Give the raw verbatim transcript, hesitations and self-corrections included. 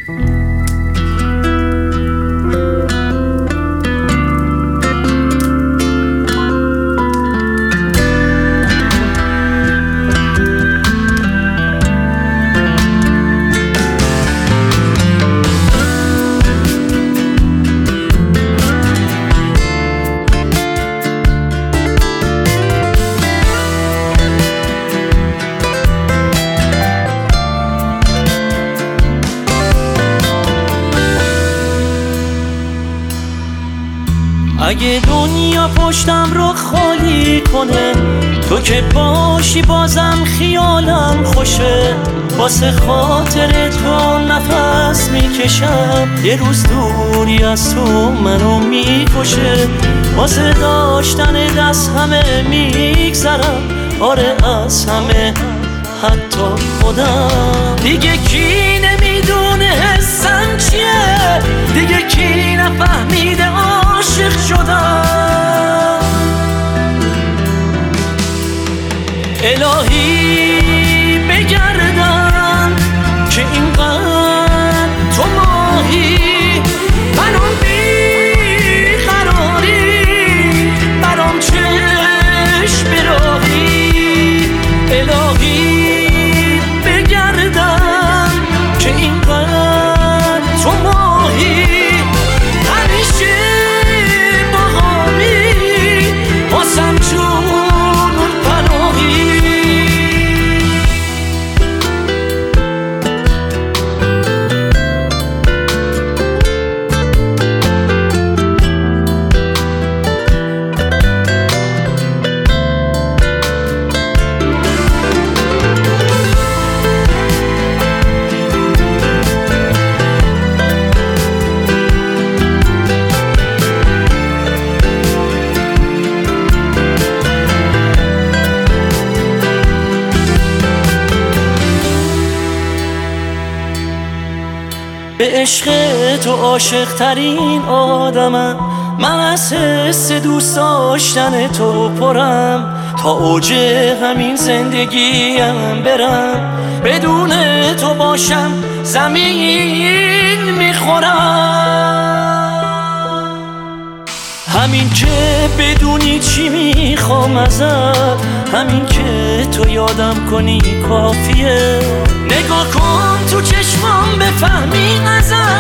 اگه دنیا پشتم رو خالی کنه، تو که باشی بازم خیالم خوشه. واسه خاطر تو نفس میکشم، یه روز دوری از تو منو میکشه. واسه داشتن دست همه میگذرم، آره از همه حتی خودم. دیگه کی نمیدونه حسم چیه، دیگه کی نفهمیده عاشق شدم. الهی بگردم که اینقدر تو ماهی، منو بیقراری برام چشم براهی. الهی بگردم که اینقدر تو ماهی، همیشه باهامی واسم جون پناهی. به عشق تو عاشق ترین آدمم، من از حس دوست داشتن تو پرم. تا اوج همین زندگیم برم، بدون تو باشم زمین میخورم. همین که بدونی چی میخوام ازت، همین که تو یادم کنی کافیه. نگاه کن تو چشمام بفهمی ازت